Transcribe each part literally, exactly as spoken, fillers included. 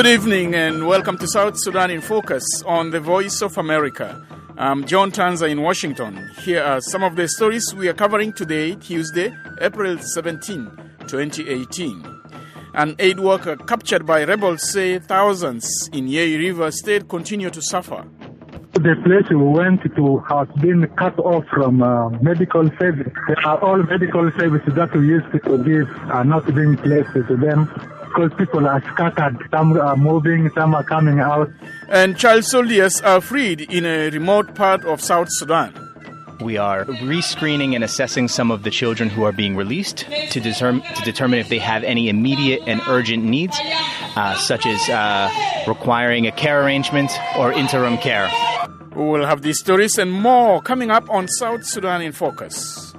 Good evening and welcome to South Sudan in Focus on the Voice of America. I'm John Tanza in Washington. Here are some of the stories we are covering today, Tuesday, April seventeenth, twenty eighteen. An aid worker captured by rebels say thousands in Yei River State continue to suffer. The place we went to has been cut off from uh, medical service. All medical services that we used to give are not being placed to them because people are scattered. Some are moving, some are coming out. And child soldiers are freed in a remote part of South Sudan. We are rescreening and assessing some of the children who are being released to, determ- to determine if they have any immediate and urgent needs, uh, such as uh, requiring a care arrangement or interim care. We will have these stories and more coming up on South Sudan in Focus.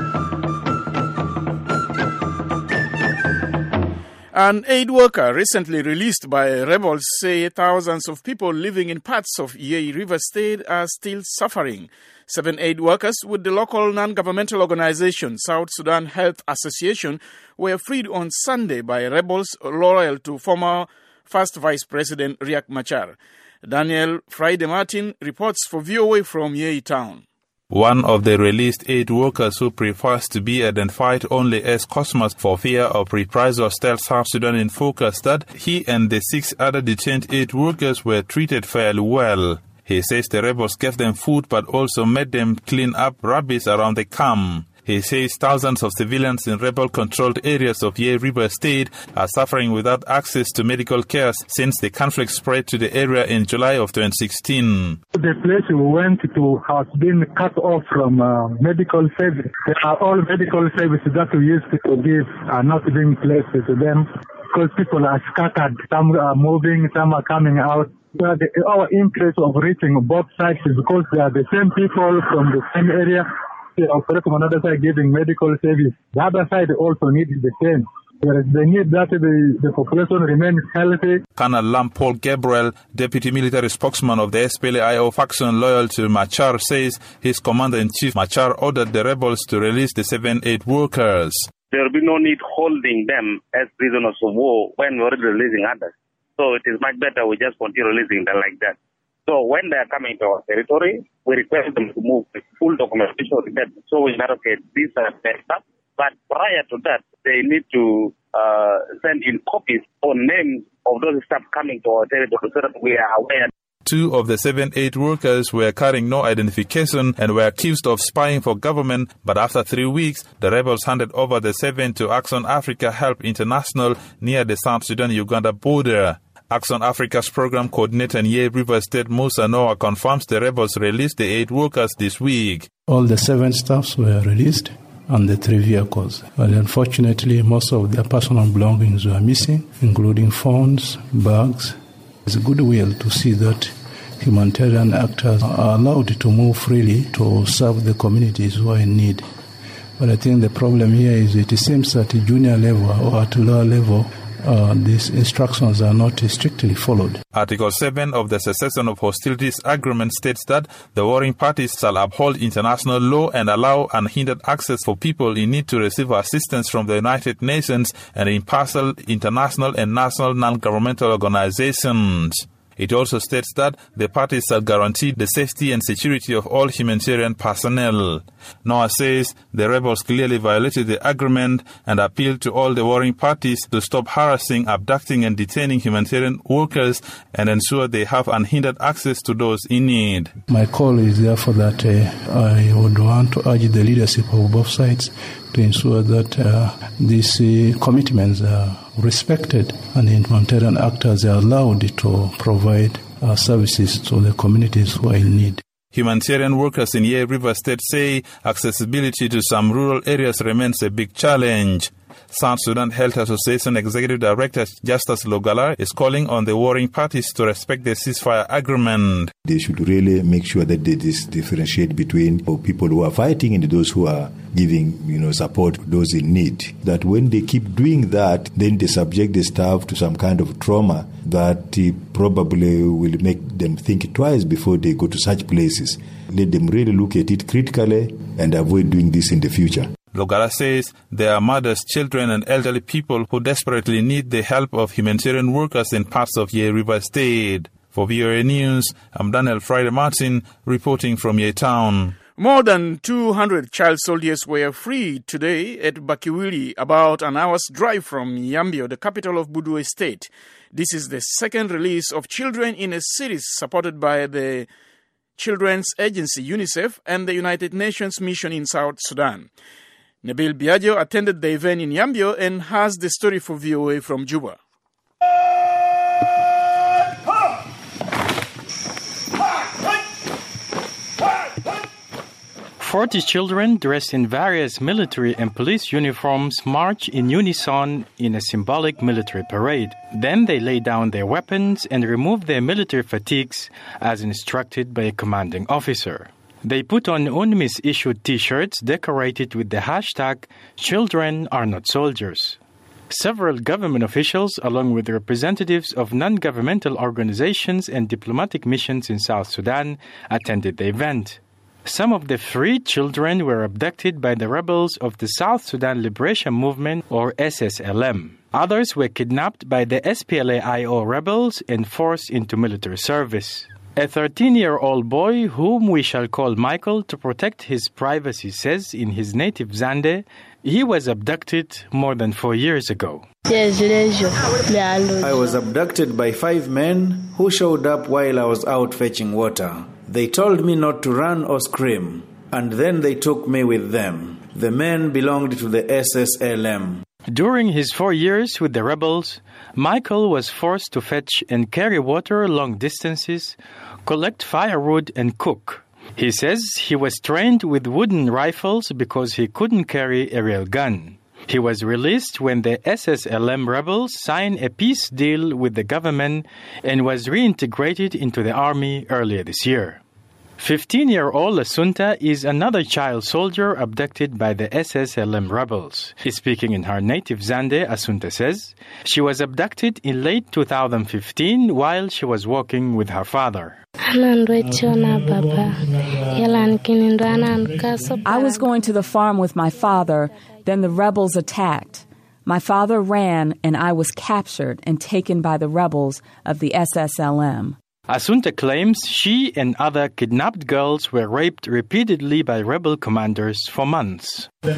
An aid worker recently released by rebels say thousands of people living in parts of Yei River State are still suffering. Seven aid workers with the local non-governmental organization South Sudan Health Association were freed on Sunday by rebels loyal to former First Vice President Riek Machar. Daniel Friday Martin reports for V O A from Yei Town. One of the released aid workers who prefers to be identified only as Cosmos for fear of reprisals tells South Sudan in Focus that he and the six other detained aid workers were treated fairly well. He says the rebels gave them food but also made them clean up rubbish around the camp. He says thousands of civilians in rebel-controlled areas of Yei River State are suffering without access to medical care since the conflict spread to the area in July of twenty sixteen. The place we went to has been cut off from uh, medical service. All medical services that we used to give are not being placed to them because people are scattered. Some are moving, some are coming out. So the, our interest of reaching both sides is because they are the same people from the same area. They operate on another side giving medical service. The other side also needs the same. There is the need that the, the population remains healthy. Colonel Lampol Gabriel, deputy military spokesman of the S P L A I O faction loyal to Machar, says his commander-in-chief Machar ordered the rebels to release the seven aid workers. There will be no need holding them as prisoners of war when we're already releasing others. So it is much better we just continue releasing them like that. So when they are coming to our territory, we request them to move with full documentation so we know, okay, these are their stuff. But prior to that, they need to uh, send in copies or names of those staff coming to our territory so that we are aware. Two of the seven aid workers were carrying no identification and were accused of spying for government, but after three weeks, the rebels handed over the seven to Action Africa Help International near the South Sudan-Uganda border. Action Africa's program coordinator in Yei River State, Musa Noah, confirms the rebels released the aid workers this week. All the seven staffs were released on the three vehicles. But unfortunately, most of their personal belongings were missing, including phones, bags. It's goodwill to see that humanitarian actors are allowed to move freely to serve the communities who are in need. But I think the problem here is it seems at a junior level or at a lower level, Uh, these instructions are not strictly followed. Article seven of the Cessation of Hostilities Agreement states that the warring parties shall uphold international law and allow unhindered access for people in need to receive assistance from the United Nations and impartial international and national non-governmental organizations. It also states that the parties shall guarantee the safety and security of all humanitarian personnel. Noah says the rebels clearly violated the agreement and appealed to all the warring parties to stop harassing, abducting and detaining humanitarian workers and ensure they have unhindered access to those in need. My call is therefore that uh, I would want to urge the leadership of both sides to ensure that uh, these uh, commitments are respected and the humanitarian actors are allowed to provide uh, services to the communities who are in need. Humanitarian workers in Yei River State say accessibility to some rural areas remains a big challenge. South Sudan Health Association Executive Director Justus Logalar is calling on the warring parties to respect the ceasefire agreement. They should really make sure that they differentiate between people who are fighting and those who are giving, you know, support to those in need. That when they keep doing that, then they subject the staff to some kind of trauma that uh, probably will make them think twice before they go to such places. Let them really look at it critically and avoid doing this in the future. Logara says there are mothers, children and elderly people who desperately need the help of humanitarian workers in parts of Yei River State. For V O A News, I'm Daniel Friday Martin reporting from Yei Town. More than two hundred child soldiers were freed today at Bakiwili, about an hour's drive from Yambio, the capital of Budue State. This is the second release of children in a series supported by the Children's Agency UNICEF and the United Nations Mission in South Sudan. Nabil Biagio attended the event in Yambio and has the story for V O A from Juba. Forty children dressed in various military and police uniforms march in unison in a symbolic military parade. Then they lay down their weapons and remove their military fatigues as instructed by a commanding officer. They put on UNMISS-issued T-shirts decorated with the hashtag Children Are Not Soldiers. Several government officials, along with representatives of non-governmental organizations and diplomatic missions in South Sudan, attended the event. Some of the freed children were abducted by the rebels of the South Sudan Liberation Movement, or S S L M. Others were kidnapped by the S P L A I O rebels and forced into military service. A thirteen-year-old boy, whom we shall call Michael to protect his privacy, says in his native Zande, he was abducted more than four years ago. I was abducted by five men who showed up while I was out fetching water. They told me not to run or scream, and then they took me with them. The men belonged to the S S L M. During his four years with the rebels, Michael was forced to fetch and carry water long distances, collect firewood and cook. He says he was trained with wooden rifles because he couldn't carry a real gun. He was released when the S S L M rebels signed a peace deal with the government and was reintegrated into the army earlier this year. fifteen-year-old Asunta is another child soldier abducted by the S S L M rebels. Speaking in her native Zande, Asunta says she was abducted in late two thousand fifteen while she was walking with her father. I was going to the farm with my father, then the rebels attacked. My father ran and I was captured and taken by the rebels of the S S L M. Asunta claims she and other kidnapped girls were raped repeatedly by rebel commanders for months. In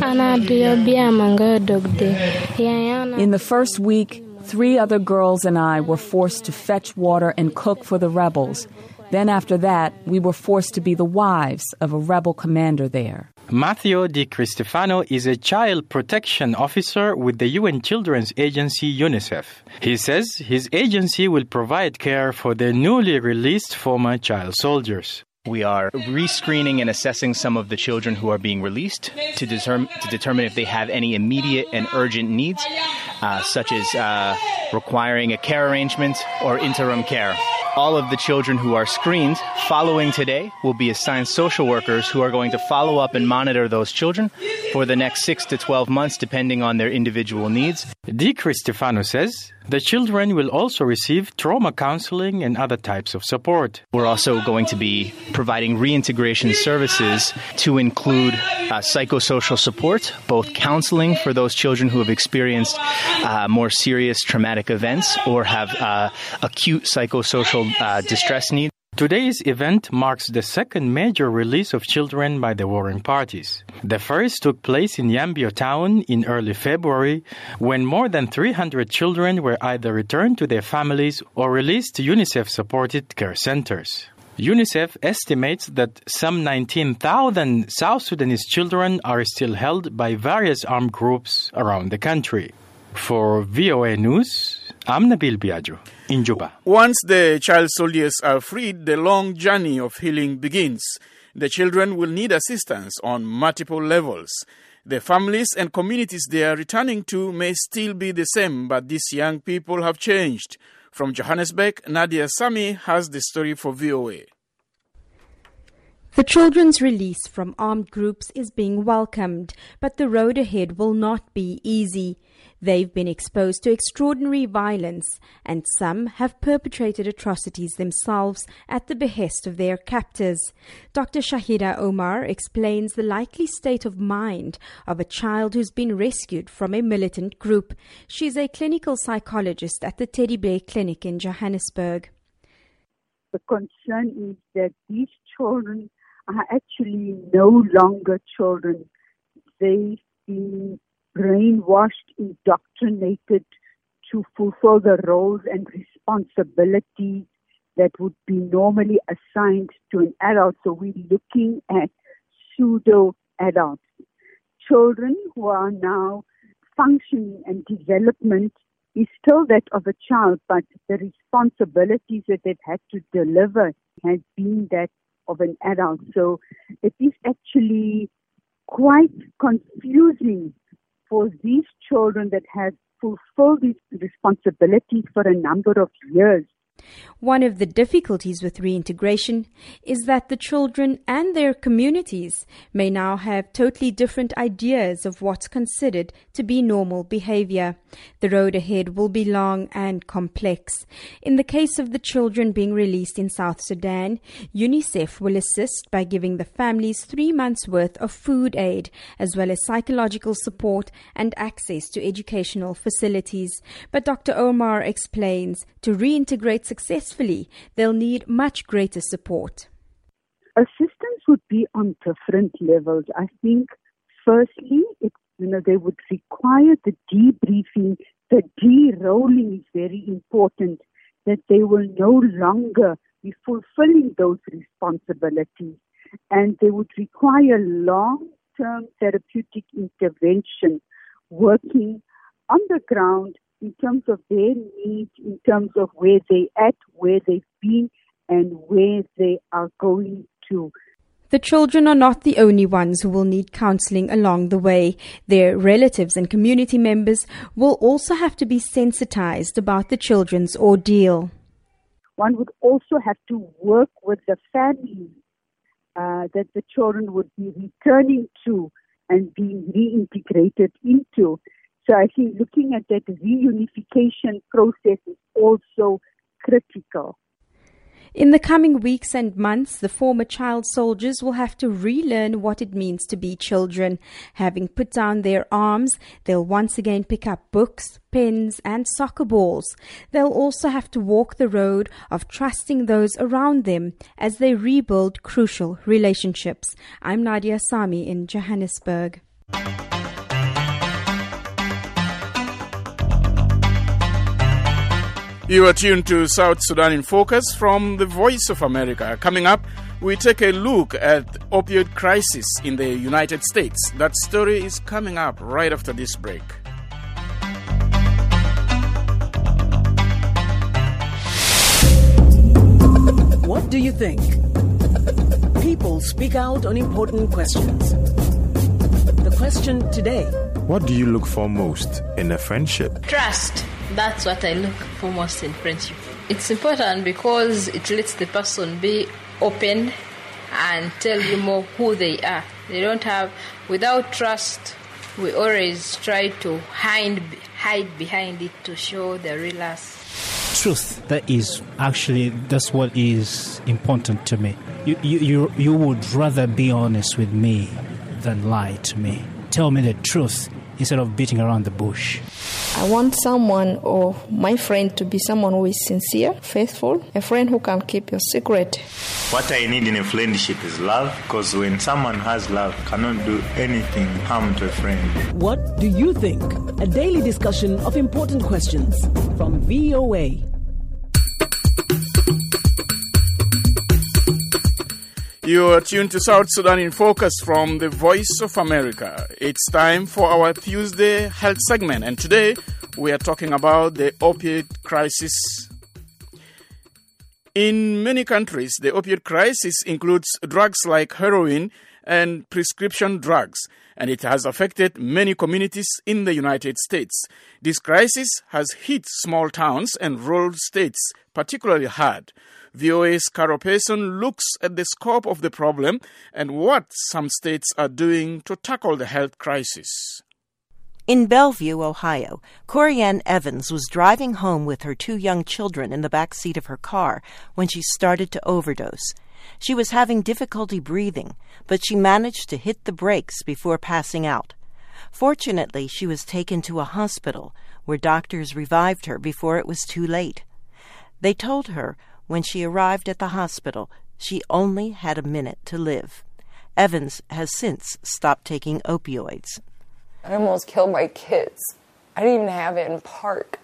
the first week, three other girls and I were forced to fetch water and cook for the rebels. Then after that, we were forced to be the wives of a rebel commander there. Matteo Di Cristofano is a child protection officer with the U N Children's Agency UNICEF. He says his agency will provide care for their newly released former child soldiers. We are rescreening and assessing some of the children who are being released to, determ- to determine if they have any immediate and urgent needs, uh, such as uh, requiring a care arrangement or interim care. All of the children who are screened following today will be assigned social workers who are going to follow up and monitor those children for the next six to twelve months, depending on their individual needs. Di Cristofano says the children will also receive trauma counseling and other types of support. We're also going to be providing reintegration services to include uh, psychosocial support, both counseling for those children who have experienced uh, more serious traumatic events or have uh, acute psychosocial uh, distress needs. Today's event marks the second major release of children by the warring parties. The first took place in Yambio town in early February, when more than three hundred children were either returned to their families or released to UNICEF-supported care centers. UNICEF estimates that some nineteen thousand South Sudanese children are still held by various armed groups around the country. For V O A News, I'm Nabil Biagio in Juba. Once the child soldiers are freed, the long journey of healing begins. The children will need assistance on multiple levels. The families and communities they are returning to may still be the same, but these young people have changed. From Johannesburg, Nadia Sami has the story for V O A. The children's release from armed groups is being welcomed, but the road ahead will not be easy. They've been exposed to extraordinary violence, and some have perpetrated atrocities themselves at the behest of their captors. Doctor Shahida Omar explains the likely state of mind of a child who's been rescued from a militant group. She's a clinical psychologist at the Teddy Bear Clinic in Johannesburg. The concern is that these children are actually no longer children. They've been brainwashed, indoctrinated to fulfill the roles and responsibilities that would be normally assigned to an adult. So we're looking at pseudo-adults. Children who are now functioning and development is still that of a child, but the responsibilities that they've had to deliver has been that of an adult. So it is actually quite confusing for these children that have fulfilled these responsibilities for a number of years. One of the difficulties with reintegration is that the children and their communities may now have totally different ideas of what's considered to be normal behavior. The road ahead will be long and complex. In the case of the children being released in South Sudan, UNICEF will assist by giving the families three months' worth of food aid, as well as psychological support and access to educational facilities. But Doctor Omar explains to reintegrate successfully, they'll need much greater support. Assistance would be on different levels. I think, firstly, it, you know, they would require the debriefing. The de-rolling is very important, that they will no longer be fulfilling those responsibilities. And they would require long-term therapeutic intervention, working on the ground in terms of their needs, in terms of where they at, where they've been, and where they are going to. The children are not the only ones who will need counseling along the way. Their relatives and community members will also have to be sensitized about the children's ordeal. One would also have to work with the family uh, that the children would be returning to and being reintegrated into. So I think looking at that reunification process is also critical. In the coming weeks and months, the former child soldiers will have to relearn what it means to be children. Having put down their arms, they'll once again pick up books, pens, and soccer balls. They'll also have to walk the road of trusting those around them as they rebuild crucial relationships. I'm Nadia Sami in Johannesburg. You are tuned to South Sudan in Focus from the Voice of America. Coming up, we take a look at the opioid crisis in the United States. That story is coming up right after this break. What do you think? People speak out on important questions. The question today: what do you look for most in a friendship? Trust. That's what I look for most in friendship. It's important because it lets the person be open and tell you more who they are. They don't have, without trust, we always try to hide, hide behind it to show the real us. Truth, that is actually, that's what is important to me. You, you, you, you would rather be honest with me than lie to me. Tell me the truth instead of beating around the bush. I want someone or my friend to be someone who is sincere, faithful, a friend who can keep your secret. What I need in a friendship is love, because when someone has love, cannot do anything harm to a friend. What do you think? A daily discussion of important questions from V O A. You are tuned to South Sudan in Focus from the Voice of America. It's time for our Tuesday health segment, and today we are talking about the opioid crisis. In many countries, the opioid crisis includes drugs like heroin and prescription drugs, and it has affected many communities in the United States. This crisis has hit small towns and rural states particularly hard. V O A's Carol Pearson looks at the scope of the problem and what some states are doing to tackle the health crisis. In Bellevue, Ohio, Corianne Evans was driving home with her two young children in the back seat of her car when she started to overdose. She was having difficulty breathing, but she managed to hit the brakes before passing out. Fortunately, she was taken to a hospital where doctors revived her before it was too late. They told her when she arrived at the hospital she only had a minute to live. Evans has since stopped taking opioids. I almost killed my kids. I didn't even have it in park.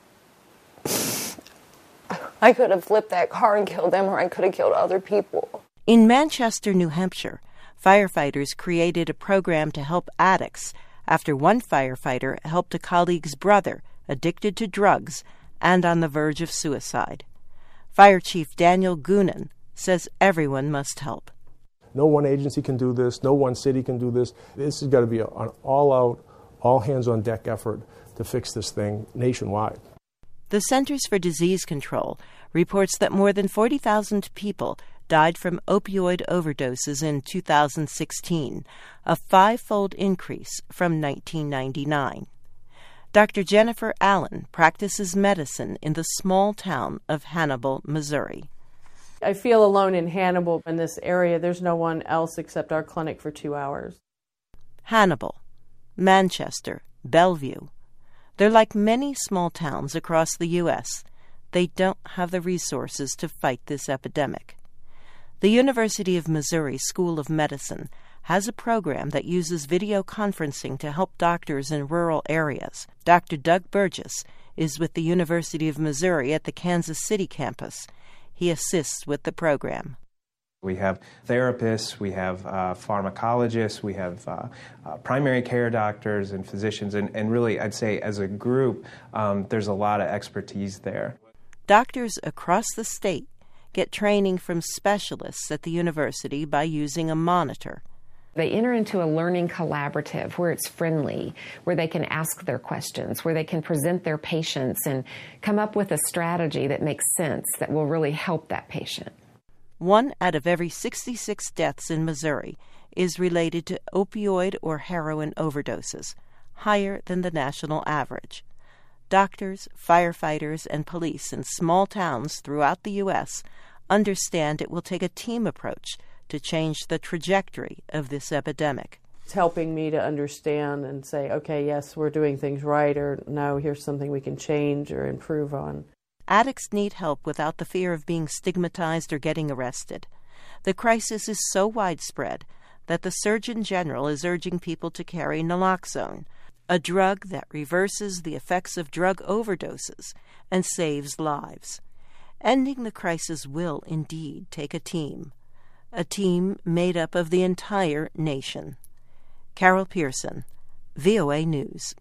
I could have flipped that car and killed them, or I could have killed other people. In Manchester, New Hampshire, firefighters created a program to help addicts after one firefighter helped a colleague's brother addicted to drugs and on the verge of suicide. Fire Chief Daniel Goonan says everyone must help. No one agency can do this. No one city can do this. This has got to be an all-out, all-hands-on-deck effort to fix this thing nationwide. The Centers for Disease Control reports that more than forty thousand people died from opioid overdoses in two thousand sixteen, a five-fold increase from nineteen ninety-nine. Doctor Jennifer Allen practices medicine in the small town of Hannibal, Missouri. I feel alone in Hannibal. In this area, there's no one else except our clinic for two hours. Hannibal, Manchester, Bellevue. They're like many small towns across the U S They don't have the resources to fight this epidemic. The University of Missouri School of Medicine has a program that uses video conferencing to help doctors in rural areas. Doctor Doug Burgess is with the University of Missouri at the Kansas City campus. He assists with the program. We have therapists, we have uh, pharmacologists, we have uh, uh, primary care doctors and physicians, and, and really, I'd say as a group, um, there's a lot of expertise there. Doctors across the state get training from specialists at the university by using a monitor. They enter into a learning collaborative where it's friendly, where they can ask their questions, where they can present their patients and come up with a strategy that makes sense, that will really help that patient. One out of every sixty-six deaths in Missouri is related to opioid or heroin overdoses, higher than the national average. Doctors, firefighters, and police in small towns throughout the U S understand it will take a team approach to change the trajectory of this epidemic. It's helping me to understand and say, okay, yes, we're doing things right, or no, here's something we can change or improve on. Addicts need help without the fear of being stigmatized or getting arrested. The crisis is so widespread that the Surgeon General is urging people to carry naloxone, a drug that reverses the effects of drug overdoses and saves lives. Ending the crisis will indeed take a team, a team made up of the entire nation. Carol Pearson, V O A News.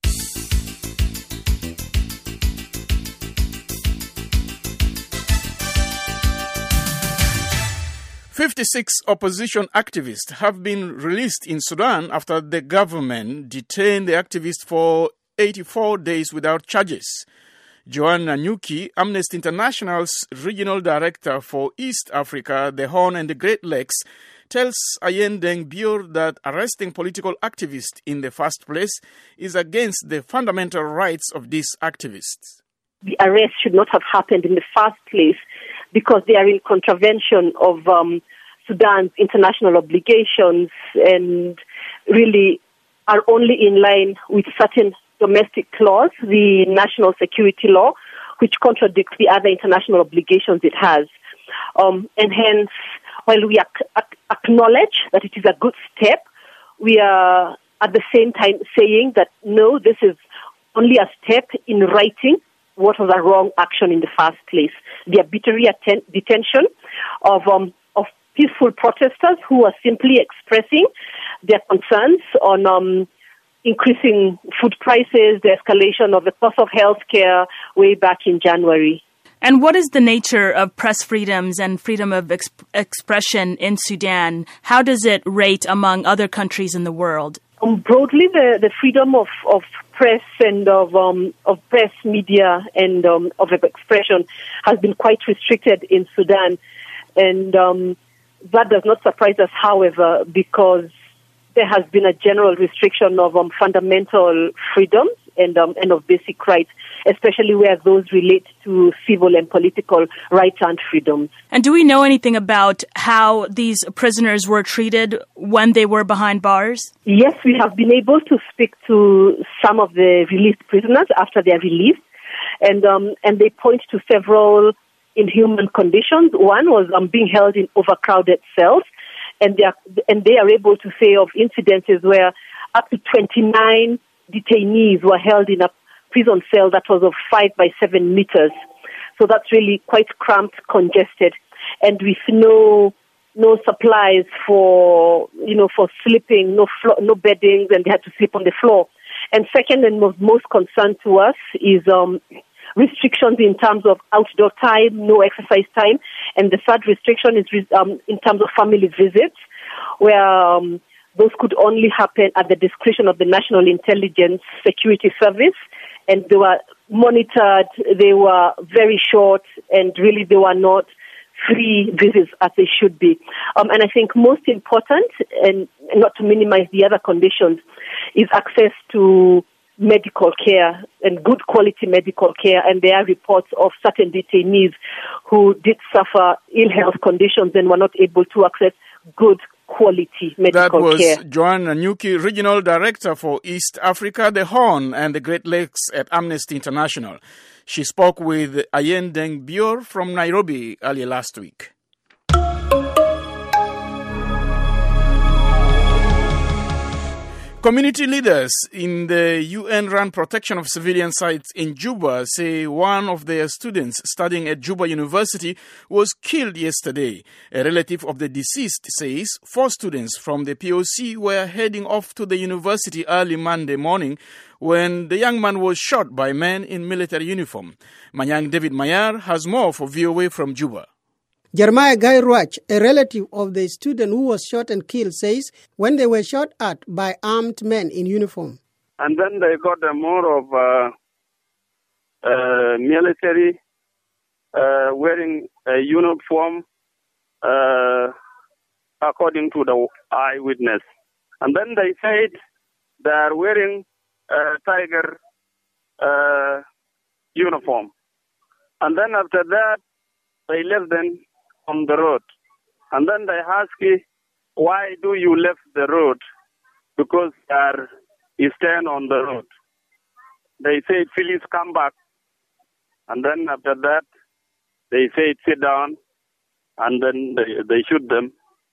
fifty-six opposition activists have been released in Sudan after the government detained the activists for eighty-four days without charges. Joanna Nyuki, Amnesty International's regional director for East Africa, the Horn and the Great Lakes, tells Ayendeng Bior that arresting political activists in the first place is against the fundamental rights of these activists. The arrest should not have happened in the first place because they are in contravention of um, Sudan's international obligations and really are only in line with certain domestic laws, the national security law, which contradicts the other international obligations it has. Um, and hence, while we ac- acknowledge that it is a good step, we are at the same time saying that no, this is only a step in righting what was a wrong action in the first place. The arbitrary atten- detention of um, of peaceful protesters who are simply expressing their concerns on um, increasing food prices, the escalation of the cost of health care way back in January. And what is the nature of press freedoms and freedom of ex- expression in Sudan? How does it rate among other countries in the world? Um, broadly, the, the freedom of, of press and of um, of press, media, and um, of expression has been quite restricted in Sudan. And um, that does not surprise us, however, because there has been a general restriction of um, fundamental freedoms and, um, and of basic rights, especially where those relate to civil and political rights and freedoms. And do we know anything about how these prisoners were treated when they were behind bars? Yes, we have been able to speak to some of the released prisoners after they are released, and um, and they point to several inhuman conditions. One was um, being held in overcrowded cells, and they are and they are able to say of incidences where up to twenty-nine detainees were held in a prison cell that was of five by seven meters. So that's really quite cramped, congested, and with no no supplies for you know for sleeping, no flo- no beddings, and they had to sleep on the floor. And second, and most, most concern to us is um, restrictions in terms of outdoor time, no exercise time, and the third restriction is um, in terms of family visits, where um, those could only happen at the discretion of the National Intelligence Security Service, and they were monitored, they were very short, and really they were not free visits as they should be. Um, and I think most important, and not to minimize the other conditions, is access to medical care and good quality medical care. And there are reports of certain detainees who did suffer ill health conditions and were not able to access good quality medical care. That was care. Joanne Nanyuki, Regional Director for East Africa, the Horn and the Great Lakes at Amnesty International. She spoke with Ayen Deng Bior from Nairobi earlier last week. Community leaders in the U N-run protection of civilian sites in Juba say one of their students studying at Juba University was killed yesterday. A relative of the deceased says four students from the P O C were heading off to the university early Monday morning when the young man was shot by men in military uniform. Manyang David Mayar has more for V O A from Juba. Jeremiah Guy Ruach, a relative of the student who was shot and killed, says when they were shot at by armed men in uniform. And then they got a more of uh, uh, military, uh, wearing a uniform, uh, according to the eyewitness. And then they said they are wearing a tiger uh, uniform. And then after that, they left them on the road. And then they ask me, why do you left the road? Because they are you stand on the road. They say, please come back. And then after that, they say, sit down. And then they, they shoot them.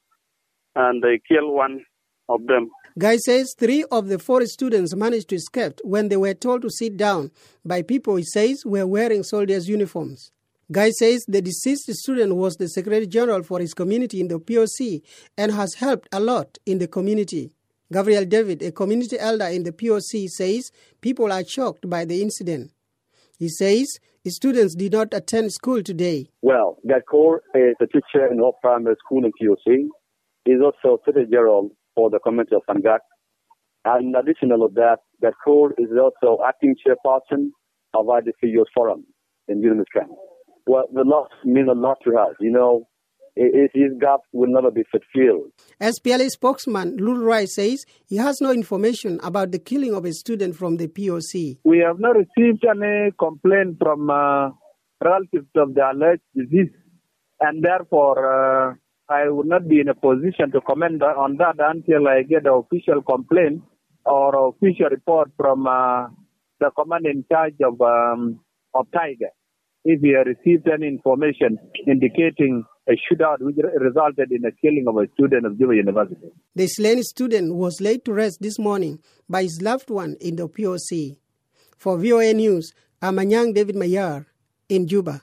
And they kill one of them. Guy says three of the four students managed to escape when they were told to sit down by people he says were wearing soldiers' uniforms. Guy says the deceased student was the Secretary General for his community in the P O C and has helped a lot in the community. Gabriel David, a community elder in the P O C, says people are shocked by the incident. He says students did not attend school today. Well, Gakor is a teacher in all primary school in P O C. He's also Secretary General for the community of Sangak. And in addition to that, Gakor is also acting chairperson of I D C Youth Forum in Unimistrand. Well, the loss means a lot to us. You know, his gap will never be fulfilled. S P L A spokesman Lul Rai says he has no information about the killing of a student from the P O C. We have not received any complaint from uh, relatives of the alleged disease, and therefore uh, I would not be in a position to comment on that until I get an official complaint or official report from uh, the command in charge of um, of Tiger. If we have received any information indicating a shootout which resulted in the killing of a student of Juba University. The slain student was laid to rest this morning by his loved one in the P O C. For V O A News, I'm Manyang David Mayar in Juba.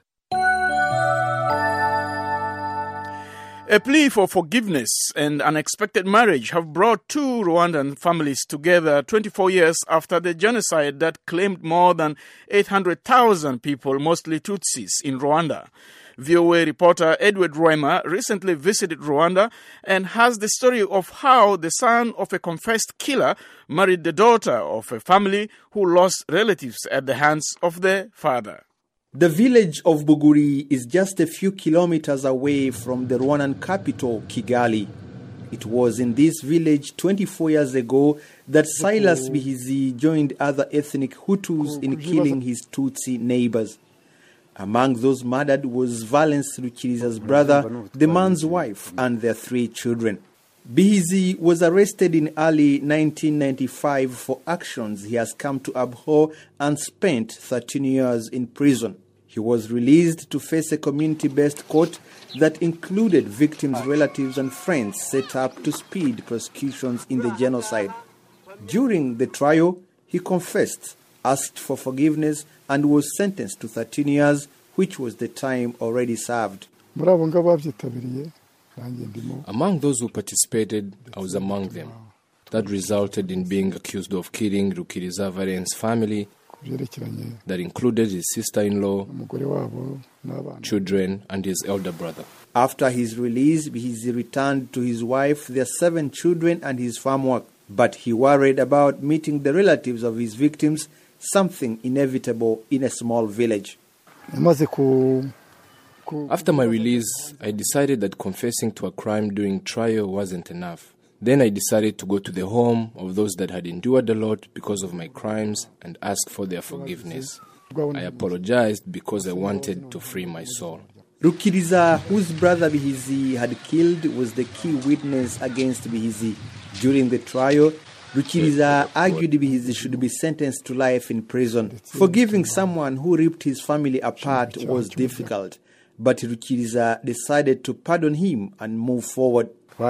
A plea for forgiveness and unexpected marriage have brought two Rwandan families together twenty-four years after the genocide that claimed more than eight hundred thousand people, mostly Tutsis, in Rwanda. V O A reporter Edward Roima recently visited Rwanda and has the story of how the son of a confessed killer married the daughter of a family who lost relatives at the hands of their father. The village of Buguri is just a few kilometers away from the Rwandan capital, Kigali. It was in this village twenty-four years ago that Silas Bihizi joined other ethnic Hutus in killing his Tutsi neighbors. Among those murdered was Valens Ruchiriza's brother, the man's wife, and their three children. Bihizi was arrested in early nineteen ninety-five for actions he has come to abhor and spent thirteen years in prison. He was released to face a community-based court that included victims' relatives and friends set up to speed prosecutions in the genocide. During the trial, he confessed, asked for forgiveness, and was sentenced to thirteen years, which was the time already served. Among those who participated, I was among them. That resulted in being accused of killing Rukiriza Valens' family. That included his sister-in-law, children, and his elder brother. After his release, he returned to his wife, their seven children, and his farm work. But he worried about meeting the relatives of his victims, something inevitable in a small village. After my release, I decided that confessing to a crime during trial wasn't enough. Then I decided to go to the home of those that had endured a lot because of my crimes and ask for their forgiveness. I apologized because I wanted to free my soul. Rukiriza, whose brother Bihizi had killed, was the key witness against Bihizi. During the trial, Rukiriza argued Bihizi should be sentenced to life in prison. Forgiving someone who ripped his family apart was difficult, but Rukiriza decided to pardon him and move forward.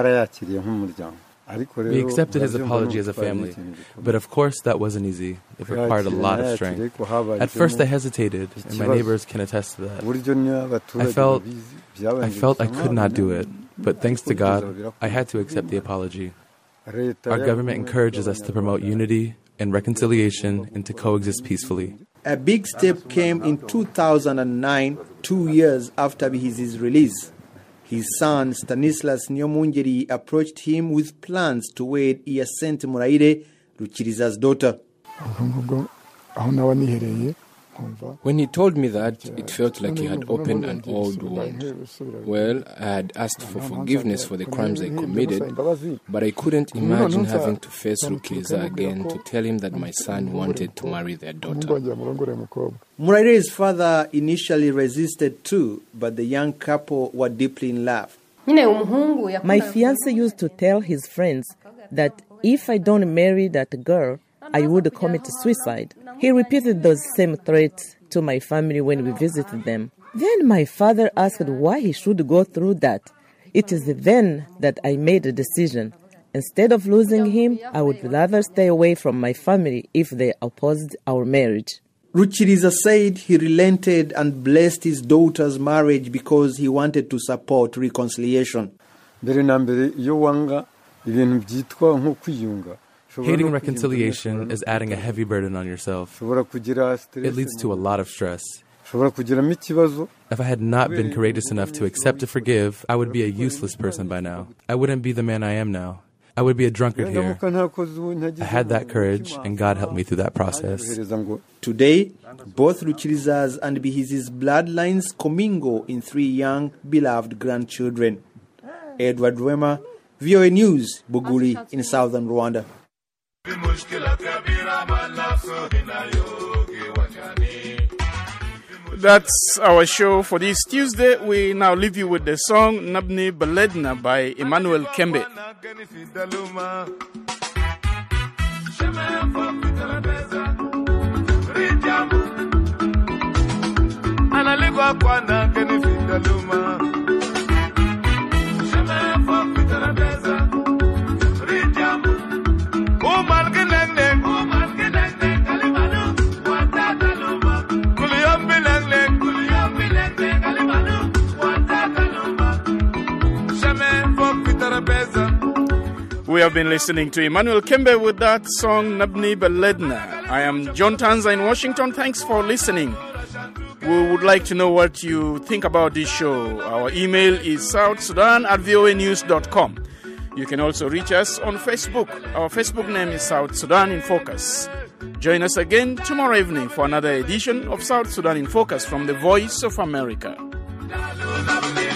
We accepted his apology as a family, but of course that wasn't easy. It required a lot of strength. At first I hesitated, and my neighbors can attest to that. I felt, I felt I could not do it, but thanks to God, I had to accept the apology. Our government encourages us to promote unity and reconciliation and to coexist peacefully. A big step came in two thousand nine, two years after Bihizi's release. His son, Stanislas Nyomunjeri, approached him with plans to wed Hyacinthe Muraire, Rukiriza's daughter. When he told me that, it felt like he had opened an old wound. Well, I had asked for forgiveness for the crimes I committed, but I couldn't imagine having to face Rukiriza again to tell him that my son wanted to marry their daughter. Muraire's father initially resisted too, but the young couple were deeply in love. My fiancé used to tell his friends that if I don't marry that girl, I would commit suicide. He repeated those same threats to my family when we visited them. Then my father asked why he should go through that. It is then that I made a decision. Instead of losing him, I would rather stay away from my family if they opposed our marriage. Rukiriza said he relented and blessed his daughter's marriage because he wanted to support reconciliation. Hating reconciliation is adding a heavy burden on yourself. It leads to a lot of stress. If I had not been courageous enough to accept to forgive, I would be a useless person by now. I wouldn't be the man I am now. I would be a drunkard here. I had that courage, and God helped me through that process. Today, both Rukiriza's and Bihizi's bloodlines commingle in three young, beloved grandchildren. Edward Rwema, V O A News, Buguri in southern Rwanda. That's our show for this Tuesday. We now leave you with the song Nabni Baledna by Emmanuel Kembe. We have been listening to Emmanuel Kembe with that song Nabni Baledna. I am John Tanza in Washington. Thanks for listening. We would like to know what you think about this show. Our email is south sudan at voa news dot com. You can also reach us on Facebook. Our Facebook name is South Sudan in Focus. Join us again tomorrow evening for another edition of South Sudan in Focus from the Voice of America.